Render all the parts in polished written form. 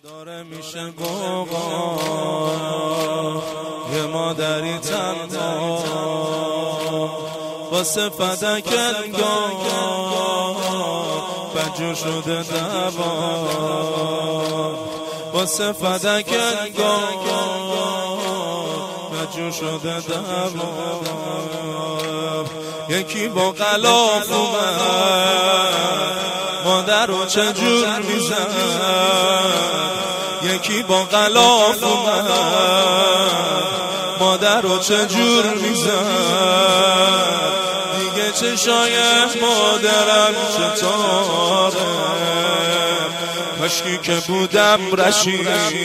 داره میشه قوقا یه مادری تنها واسه فدک انگار بجو شده دوا واسه فدک انگار بجو شده دوا یکی با غلاف اومد مادر رو چجور میزن یکی با غلاف اومد مادر رو چجور میزن دیگه چشای مادرم چطوره کاشکی که بودم رشید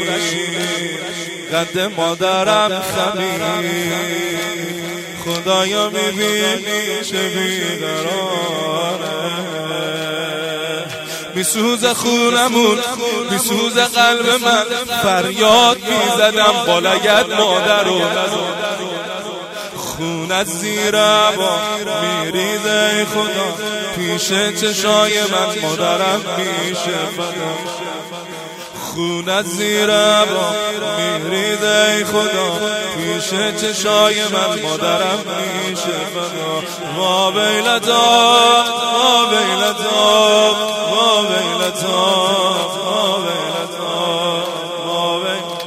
قد مادرم خمید خدایا میبینی چه بیقراره میسوزه خونمون میسوزه قلب من فریاد میزدم با لگد مادر رو خون از زیر عبا میریزه ای خدا پیش چشای من مادرم میشه فدا خون از زیر عبا میریزه ای خدا پیش چشای من مادرم میشه فدا وا ویلتا وا ویلتا وا ویلتا وا ویلتا وا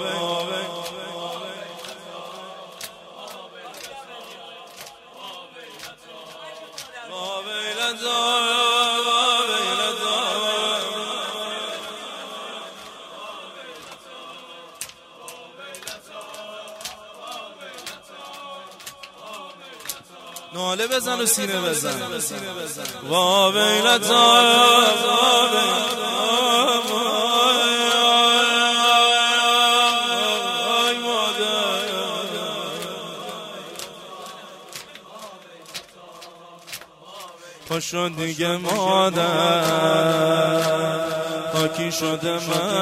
ناله بزن و سینه بزن وا ویلتا پاشو دیگه مادر خاکی شده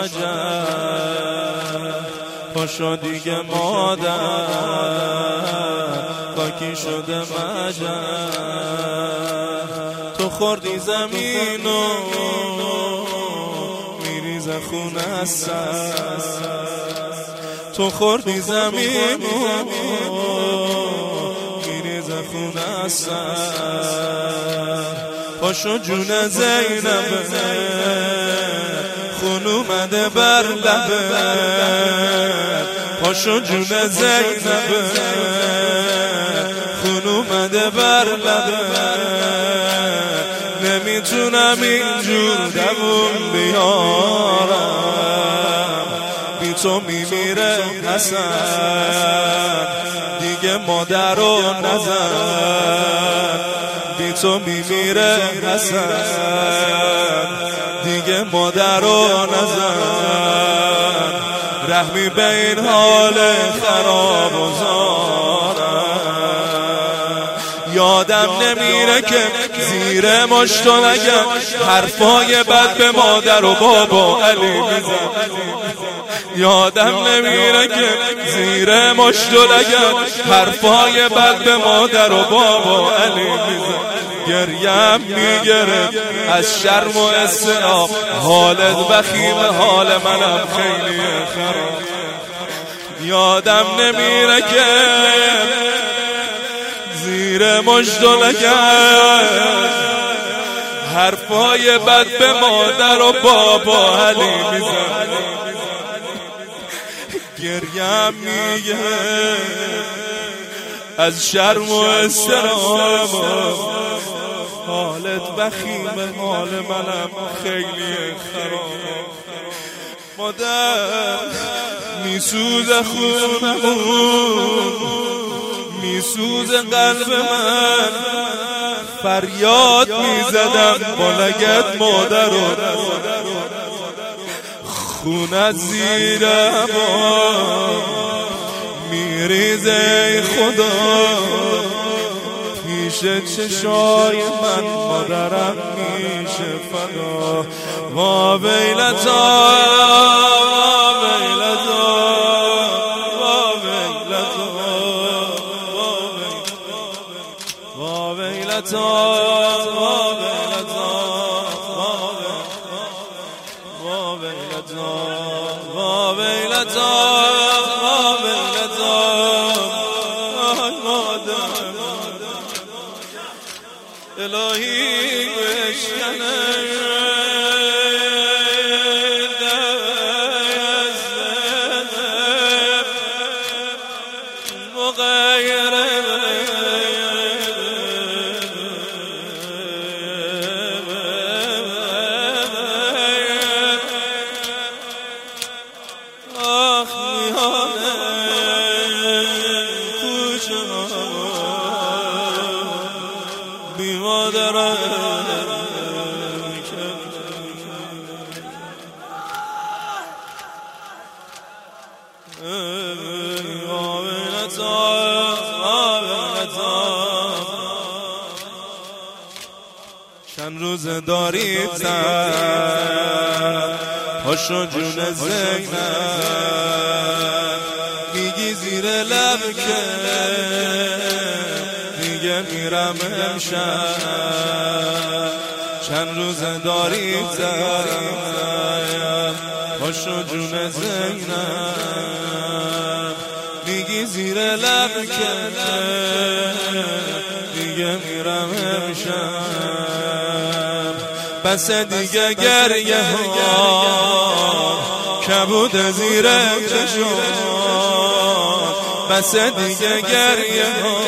مجد پاشو دیگه مادر خاکی شده مجد تو خوردی زمینو میریزه خون از سر تو خوردی زمینو میریزه خون از سر پاشو جون زینبه خون اومده بر لبه پاشو جون زینبه خون اومده بر لبه نمیتونم اینجور دووم بیارم بی تو میمیره حسن دیگه مادر رو نزن بی تو میمیره حسن دیگه مادر رو نزن رحمی به این حال خراب و زارم یادم نمیره که زیر مشتو نگم حرفای بد به مادر و بابا علی میزن یادم نمیره که زیر مشتو نگم حرفای بد به مادر و بابا علی میزن گریم میگره از شرم و استعاب حالت وخیم حال منم خیلی خراب یادم نمیره که زیر مشتو نگم حرفای بد به مادر و بابا علی میزن گریم میگره از شرم و استرام حالت بخیم حال منم خیلی خراب مادر میسوزه خونمون میسوزه قلب من فریاد میزدم با لگد مادر رو خون از زیر عبا میریزه ای خدا پیش چشای من مادرم میشه فدا وا ویلتا وا ویلتا وا ویلتا وا ویلتا وا ویلتا وا ویلتا الهی بشکنه چند روز دارید زن پاشو جون زینب میگی زیر لب که دیگه میرم امشب چند روز دارید زن پاشو جون زینب میگی زیر لب که دیگه میرم امشب بس دیگه گریه ها کبود زیر چشم بس دیگه گریه ها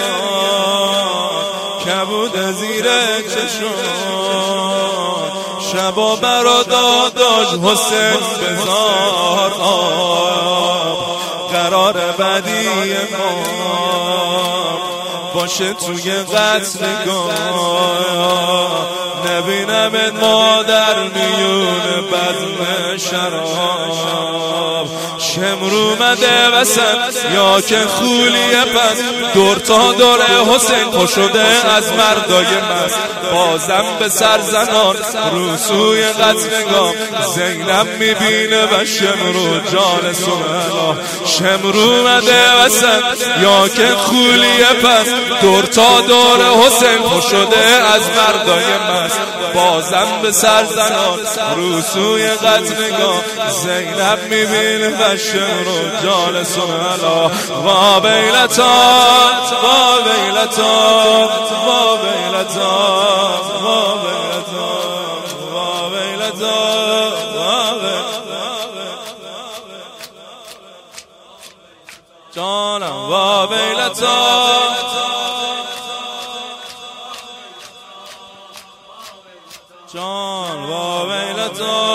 کبود زیر چشم شبا برا داداش حسین بزار قرار بدی ما باشه توی قتلگاه نبینم مادر میون بزم شراب شمرو مده وسط یا که خولیه پس دور تا دور حسین خوش شده از مردای مست بازم به سرزنان روسوی قتلگاه زینب میبینه و شمرو جان سهلا شمرو مده وسط یا که خولیه پس دور تا دور حسین خوش شده از مردای مست بازم به سرزنان روسوی قتلگاه زینب میبینه و شمرو جان سهلا وا ویلتا وا ویلتا وا ویلتا وا ویلتا وا ویلتا جانم وا ویلتا جان وا ویلتا